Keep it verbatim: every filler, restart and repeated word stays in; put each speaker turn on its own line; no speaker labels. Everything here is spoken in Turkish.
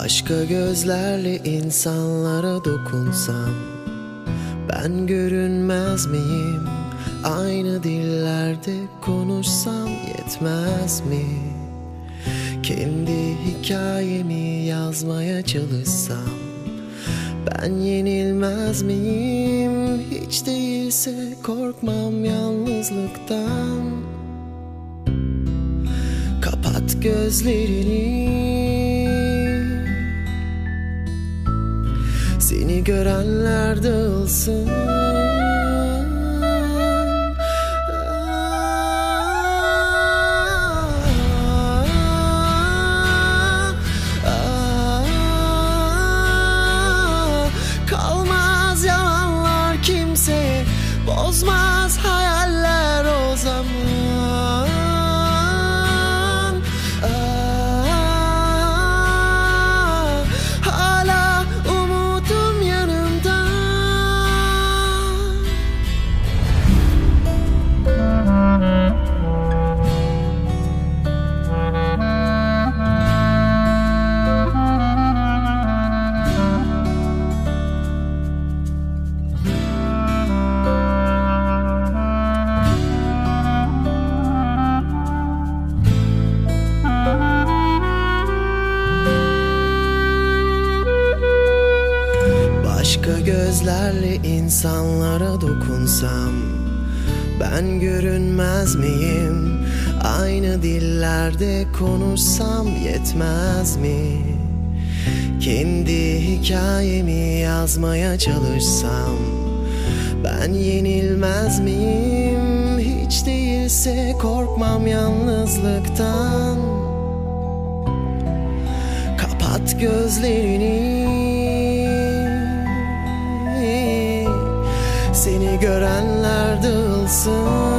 Başka gözlerle insanlara dokunsam ben görünmez miyim? Aynı dillerde konuşsam yetmez mi? Kendi hikayemi yazmaya çalışsam ben yenilmez miyim? Hiç değilse korkmam yalnızlıktan. Kapat gözlerini, seni görenler dağılsın. Kalmaz yalanlar kimseye, bozmaz hayaller o zaman. Hala umudum yanımda. Başka gözlerle insanlara dokunsam ben görünmez miyim? Aynı dillerde konuşsam yetmez mi? Kendi hikayemi yazmaya çalışsam ben yenilmez miyim? Hiç değilse korkmam yalnızlıktan. Kapat gözlerini, seni görenler dağılsın.